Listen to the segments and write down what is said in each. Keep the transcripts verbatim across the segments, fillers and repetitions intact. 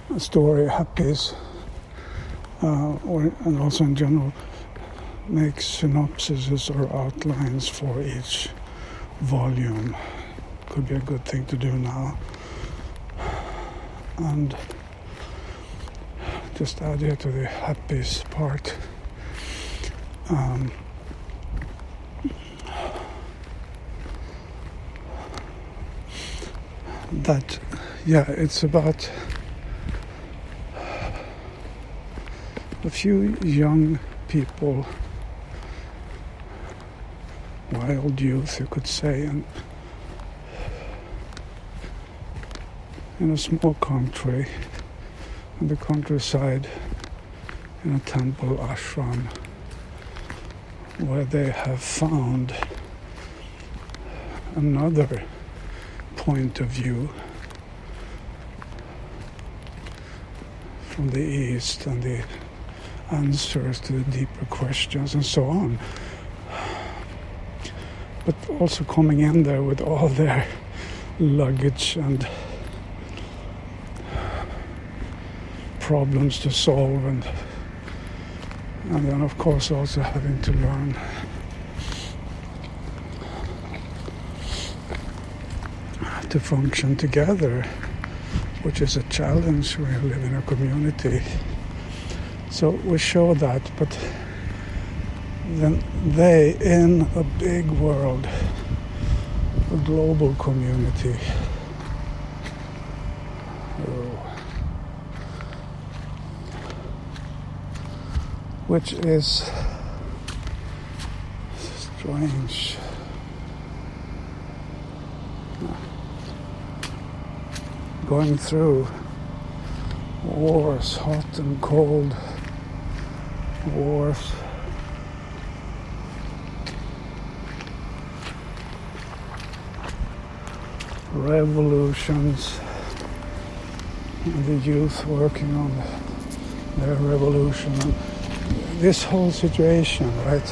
story, Happies, uh, or, and also in general, make synopsises or outlines for each volume. Could be a good thing to do now. And just add here to the Happies part. Um, that, yeah, it's about a few young people, wild youth, you could say, and in a small country, in the countryside, in a temple ashram, where they have found another point of view from the East and the answers to the deeper questions and so on. But also coming in there with all their luggage and problems to solve, and and then of course also having to learn to function together, which is a challenge when you live in a community. So we show that, but then they, in a big world, a global community, oh, which is strange. Going through wars, hot and cold wars, revolutions, and the youth working on their revolution. And this whole situation, right,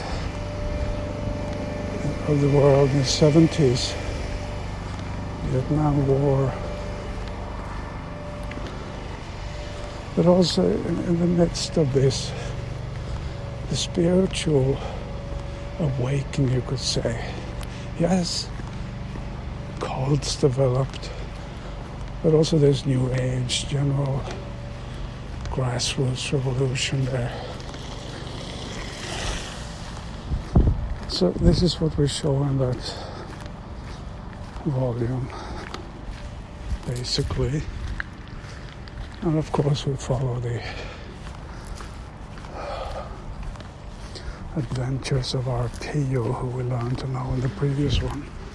of the world in the seventies, Vietnam War, but also in, in the midst of this, the spiritual awakening, you could say. Yes, cults developed, but also this new age, general grassroots revolution there. So this is what we show in that volume, basically. And of course we follow the adventures of our Pio, who we learned to know in the previous one.